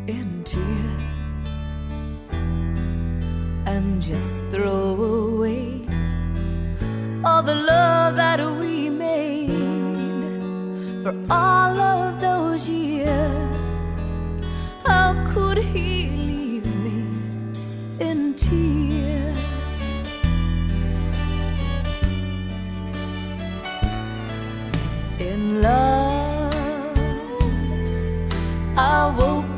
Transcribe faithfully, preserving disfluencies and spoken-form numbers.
in tears and just throw away all the love that we made for all of those years.